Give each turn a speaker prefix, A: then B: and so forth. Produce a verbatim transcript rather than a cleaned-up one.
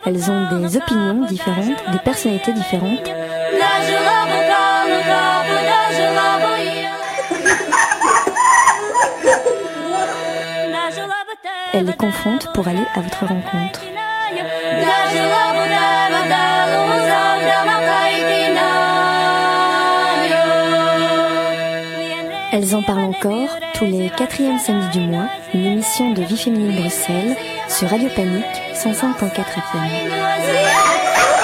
A: Elles ont des opinions différentes, des personnalités différentes. Elles les confrontent pour aller à votre rencontre. Elles en parlent encore tous les quatrièmes samedis du mois, une émission de Vie féminine Bruxelles sur Radio Panique cent cinq virgule quatre F M.